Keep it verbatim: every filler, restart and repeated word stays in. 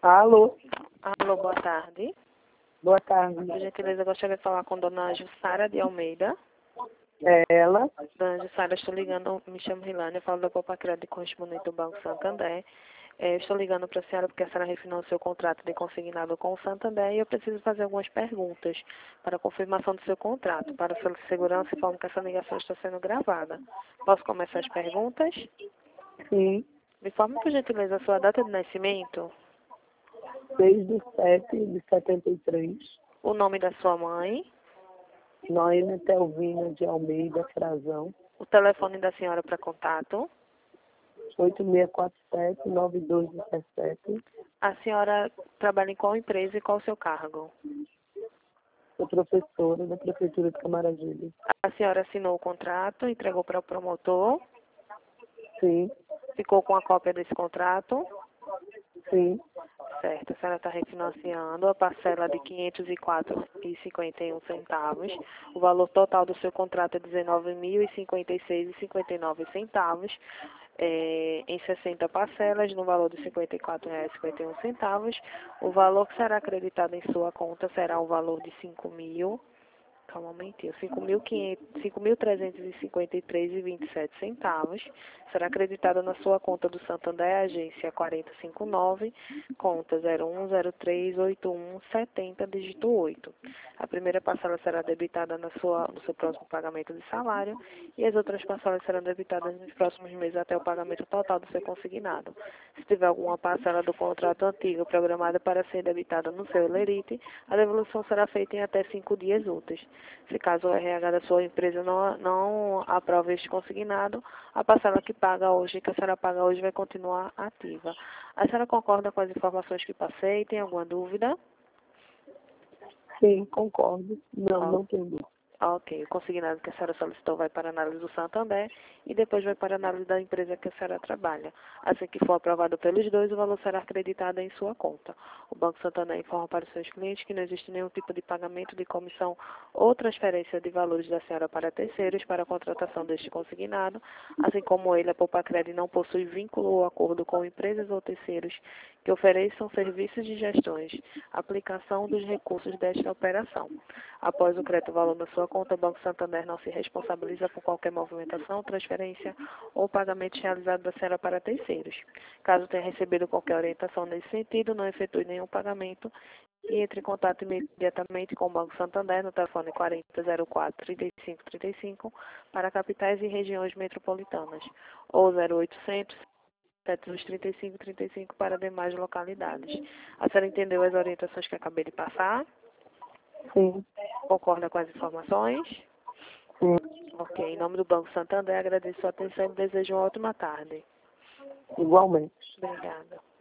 Alô, Alô, boa tarde. boa tarde. Por gentileza, gostaria de falar com Dona Jussara de Almeida. É ela? Dona Jussara, estou ligando, me chamo Rilane, eu falo da Copa Crédito Correspondente do Banco Santander. É, estou ligando para a senhora porque a senhora refinanciou seu contrato de consignado com o Santander e eu preciso fazer algumas perguntas para confirmação do seu contrato, para sua segurança e forma que essa ligação está sendo gravada. Posso começar as perguntas? Sim, Me informe, por gentileza, a sua data de nascimento, seis de sete de setenta e três. o nome da sua mãe, Noêmia Telvina de Almeida Frazão. o telefone da senhora para contato. oito seis quatro sete, nove dois um sete. A senhora trabalha em qual empresa e qual o seu cargo? Sou professora da Prefeitura de Camaragibe. A senhora assinou o contrato, entregou para o promotor, Sim, ficou com a cópia desse contrato, sim, certo? A senhora está refinanciando a parcela de quinhentos e quatro reais e cinquenta e um centavos. O valor total do seu contrato é dezenove mil e cinquenta e seis reais e cinquenta e nove centavos. É, em sessenta parcelas, no valor de cinquenta e quatro reais e cinquenta e um centavos. O valor que será acreditado em sua conta será o valor de cinco mil, calma um momentinho, cinco mil trezentos e cinquenta e três reais e vinte e sete centavos. Será acreditado na sua conta do Santander, agência quatro cinco nove, conta zero um zero três oito um sete zero, dígito oito. A primeira parcela será debitada na sua, no seu próximo pagamento de salário e as outras parcelas serão debitadas nos próximos meses até o pagamento total do seu consignado. Se tiver alguma parcela do contrato antigo programada para ser debitada no seu lerite, a devolução será feita em até cinco dias úteis. Se caso o R H da sua empresa não, não aprove este consignado, a parcela que paga hoje, que a senhora paga hoje, vai continuar ativa. A senhora concorda com as informações que passei? Tem alguma dúvida? sim, concordo. Não, Ó, não tenho dúvida. ok, o consignado que a senhora solicitou vai para a análise do Santander e depois vai para a análise da empresa que a senhora trabalha. Assim que for aprovado pelos dois, o valor será acreditado em sua conta. O Banco Santander informa para os seus clientes que não existe nenhum tipo de pagamento de comissão ou transferência de valores da senhora para terceiros para a contratação deste consignado, assim como ele, a Poupa Crédito, não possui vínculo ou acordo com empresas ou terceiros que ofereçam serviços de gestões, aplicação dos recursos desta operação. Após o crédito valor na sua conta, o Banco Santander não se responsabiliza por qualquer movimentação, transferência ou pagamento realizado da senhora para terceiros. Caso tenha recebido qualquer orientação nesse sentido, não efetue nenhum pagamento e entre em contato imediatamente com o Banco Santander no telefone quarenta zero quatro, trinta e cinco trinta e cinco para capitais e regiões metropolitanas ou zero oitocentos, setecentos e trinta e cinco trinta e cinco para demais localidades. A senhora entendeu as orientações que acabei de passar? Sim, Concorda com as informações? sim, Ok, em nome do Banco Santander, agradeço a atenção e desejo uma ótima tarde. igualmente. Obrigada.